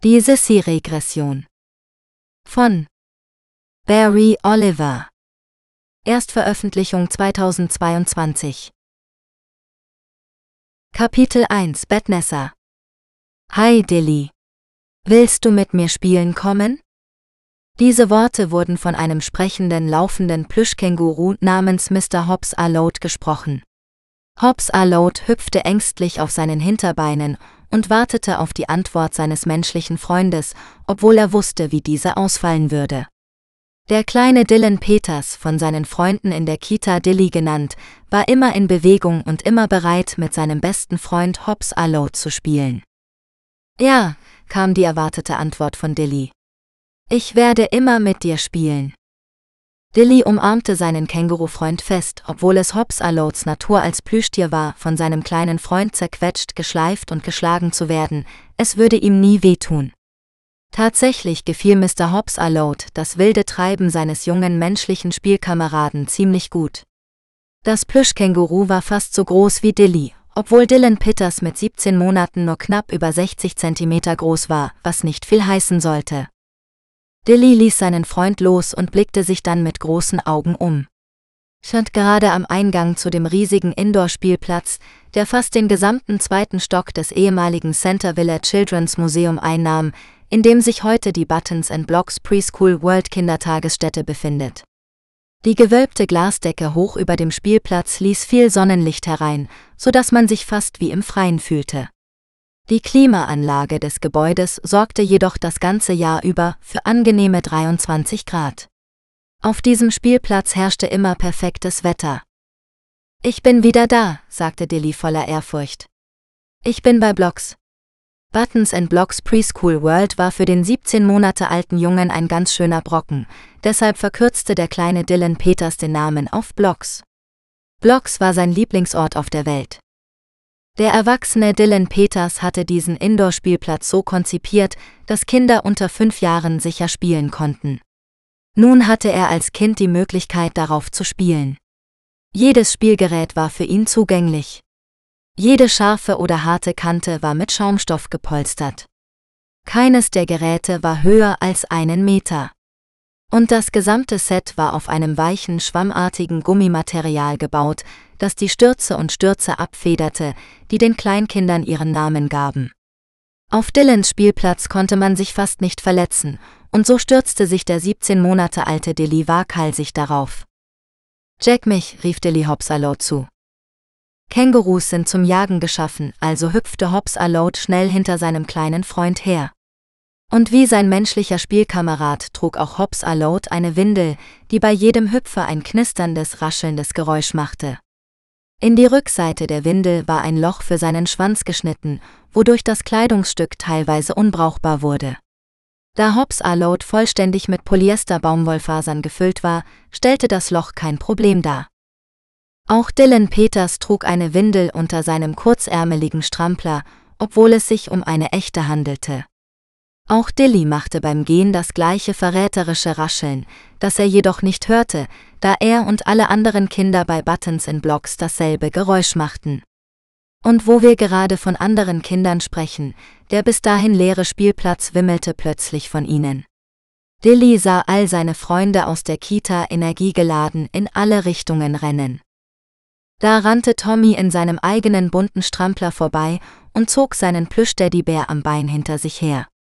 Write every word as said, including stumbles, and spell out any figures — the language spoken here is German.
Die Sissy-Regression von Barry Oliver. Erstveröffentlichung zweitausendzweiundzwanzig. Kapitel eins Bettnässer. Hi Dilly. Willst du mit mir spielen kommen? Diese Worte wurden von einem sprechenden, laufenden Plüschkänguru namens Mister Hobbs A. Load gesprochen. Hobbs A. Load hüpfte ängstlich auf seinen Hinterbeinen und wartete auf die Antwort seines menschlichen Freundes, obwohl er wusste, wie diese ausfallen würde. Der kleine Dylan Peters, von seinen Freunden in der Kita Dilly genannt, war immer in Bewegung und immer bereit, mit seinem besten Freund Hobbs A. Load zu spielen. Ja, kam die erwartete Antwort von Dilly. Ich werde immer mit dir spielen. Dilly umarmte seinen Kängurufreund fest, obwohl es Hobbs A. Loads Natur als Plüschtier war, von seinem kleinen Freund zerquetscht, geschleift und geschlagen zu werden. Es würde ihm nie wehtun. Tatsächlich gefiel Mister Hobbs A. Load das wilde Treiben seines jungen menschlichen Spielkameraden ziemlich gut. Das Plüschkänguru war fast so groß wie Dilly, obwohl Dylan Peters mit siebzehn Monaten nur knapp über sechzig Zentimeter groß war, was nicht viel heißen sollte. Dilly ließ seinen Freund los und blickte sich dann mit großen Augen um. Stand gerade am Eingang zu dem riesigen Indoor-Spielplatz, der fast den gesamten zweiten Stock des ehemaligen Centerville Children's Museum einnahm, in dem sich heute die Buttons and Blocks Preschool World Kindertagesstätte befindet. Die gewölbte Glasdecke hoch über dem Spielplatz ließ viel Sonnenlicht herein, sodass man sich fast wie im Freien fühlte. Die Klimaanlage des Gebäudes sorgte jedoch das ganze Jahr über für angenehme dreiundzwanzig Grad. Auf diesem Spielplatz herrschte immer perfektes Wetter. Ich bin wieder da, sagte Dilly voller Ehrfurcht. Ich bin bei Blocks. Buttons and Blocks Preschool World war für den siebzehn Monate alten Jungen ein ganz schöner Brocken, deshalb verkürzte der kleine Dylan Peters den Namen auf Blocks. Blocks war sein Lieblingsort auf der Welt. Der erwachsene Dylan Peters hatte diesen Indoor-Spielplatz so konzipiert, dass Kinder unter fünf Jahren sicher spielen konnten. Nun hatte er als Kind die Möglichkeit, darauf zu spielen. Jedes Spielgerät war für ihn zugänglich. Jede scharfe oder harte Kante war mit Schaumstoff gepolstert. Keines der Geräte war höher als einen Meter. Und das gesamte Set war auf einem weichen, schwammartigen Gummimaterial gebaut, das die Stürze und Stürze abfederte, die den Kleinkindern ihren Namen gaben. Auf Dylans Spielplatz konnte man sich fast nicht verletzen, und so stürzte sich der siebzehn Monate alte Dilly waghalsig darauf. Jack mich, rief Dilly Hobbs A. Load zu. Kängurus sind zum Jagen geschaffen, also hüpfte Hobbs A. Load schnell hinter seinem kleinen Freund her. Und wie sein menschlicher Spielkamerad trug auch Hobbs A. Load eine Windel, die bei jedem Hüpfer ein knisterndes, raschelndes Geräusch machte. In die Rückseite der Windel war ein Loch für seinen Schwanz geschnitten, wodurch das Kleidungsstück teilweise unbrauchbar wurde. Da Hobbs A. Load vollständig mit Polyester-Baumwollfasern gefüllt war, stellte das Loch kein Problem dar. Auch Dylan Peters trug eine Windel unter seinem kurzärmeligen Strampler, obwohl es sich um eine echte handelte. Auch Dilly machte beim Gehen das gleiche verräterische Rascheln, das er jedoch nicht hörte, da er und alle anderen Kinder bei Buttons and Blocks dasselbe Geräusch machten. Und wo wir gerade von anderen Kindern sprechen, der bis dahin leere Spielplatz wimmelte plötzlich von ihnen. Dilly sah all seine Freunde aus der Kita energiegeladen in alle Richtungen rennen. Da rannte Tommy in seinem eigenen bunten Strampler vorbei und zog seinen Plüsch-Teddybär am Bein hinter sich her.